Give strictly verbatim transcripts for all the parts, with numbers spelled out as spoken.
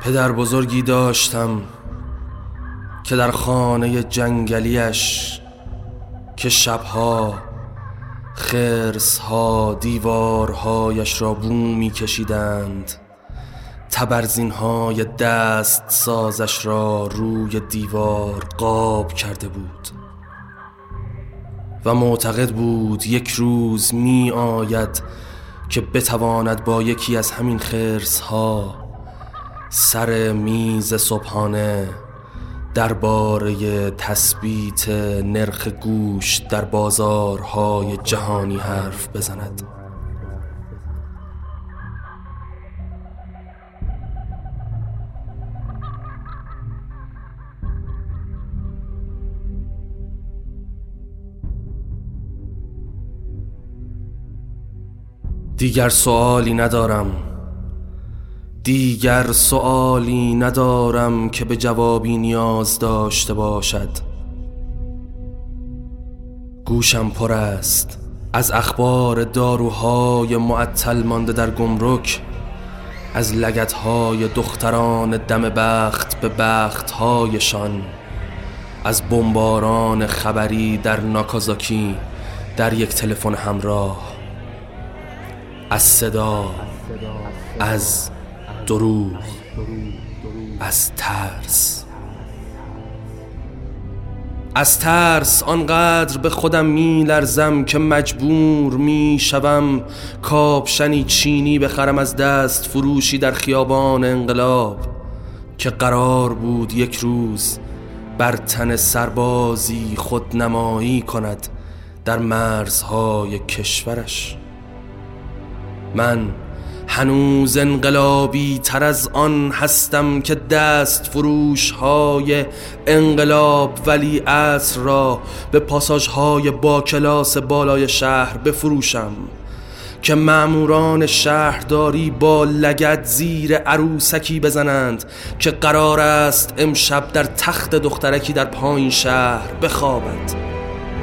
پدر بزرگی داشتم که در خانه جنگلیش که شبها خرس‌ها دیوارهایش را بو می کشیدند، تبرزین‌های دست سازش را روی دیوار قاب کرده بود و معتقد بود یک روز می آید که بتواند با یکی از همین خرس‌ها سر میز صبحانه درباره تثبیت نرخ گوشت در بازارهای جهانی حرف بزند. دیگر سؤالی ندارم دیگر سؤالی ندارم که به جوابی نیاز داشته باشد. گوشم پر است از اخبار داروهای معطل مانده در گمرک، از لگدهای دختران دم بخت به بختهایشان، از بمباران خبری در ناکازاکی در یک تلفن همراه، از صدا، از دروغ، از ترس. از ترس آنقدر به خودم می لرزم که مجبور می شوم کاپشنی چینی بخرم از دست فروشی در خیابان انقلاب که قرار بود یک روز بر تن سربازی خودنمایی کند در مرزهای کشورش. من هنوز انقلابی تر از آن هستم که دست فروش های انقلاب ولی عصر را به پاساژ های با کلاس بالای شهر بفروشم، که مأموران شهرداری با لگد زیر عروسکی بزنند که قرار است امشب در تخت دخترکی در پایین شهر بخوابد.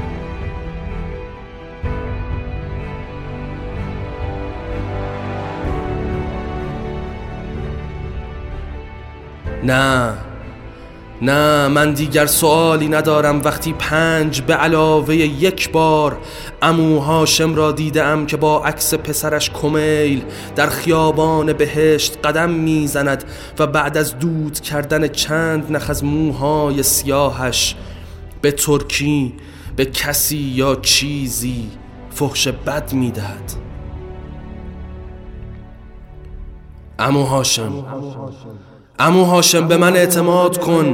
نه نه من دیگر سؤالی ندارم وقتی پنج به علاوه یک بار عمو هاشم را دیدم که با عکس پسرش کمیل در خیابان بهشت قدم میزند و بعد از دود کردن چند نخ از موهای سیاهش به ترکی به کسی یا چیزی فحش بد میدهد. عمو هاشم عمو هاشم به من اعتماد کن.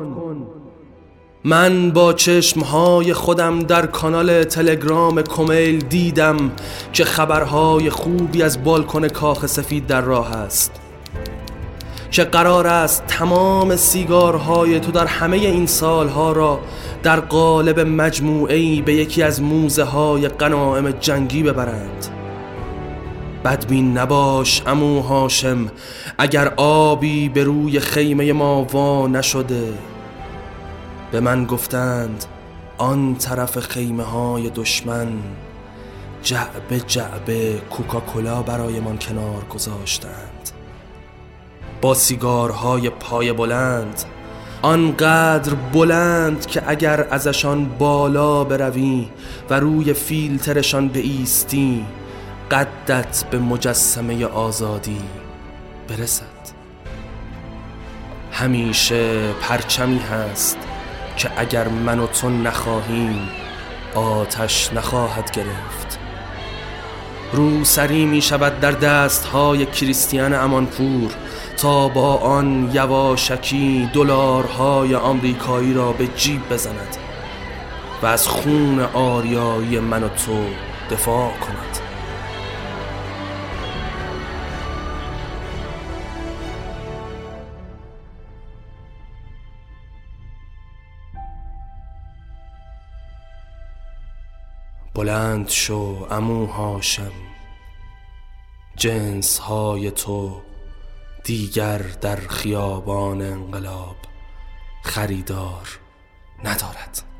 من با چشمهای خودم در کانال تلگرام کمیل دیدم که خبرهای خوبی از بالکن کاخ سفید در راه است، که قرار است تمام سیگارهای تو در همه این سالها را در قالب مجموعه‌ای به یکی از موزه های غنایم جنگی ببرند. بدبین نباش عمو هاشم اگر آبی به روی خیمه ما وا نشده. به من گفتند آن طرف خیمه های دشمن جعبه جعبه کوکاکولا برایمان کنار گذاشتند با سیگارهای پای بلند، آنقدر بلند که اگر ازشان بالا بروی و روی فیلترشان بایستی قدت به مجسمه آزادی برسد. همیشه پرچمی هست که اگر من و تو نخواهیم آتش نخواهد گرفت. روسری می شود در دستهای کریستیان امانپور تا با آن یواشکی دلارهای آمریکایی را به جیب بزند و از خون آریایی من و تو دفاع کند. بلند شو عمو هاشم، جنس های تو دیگر در خیابان انقلاب خریدار ندارد.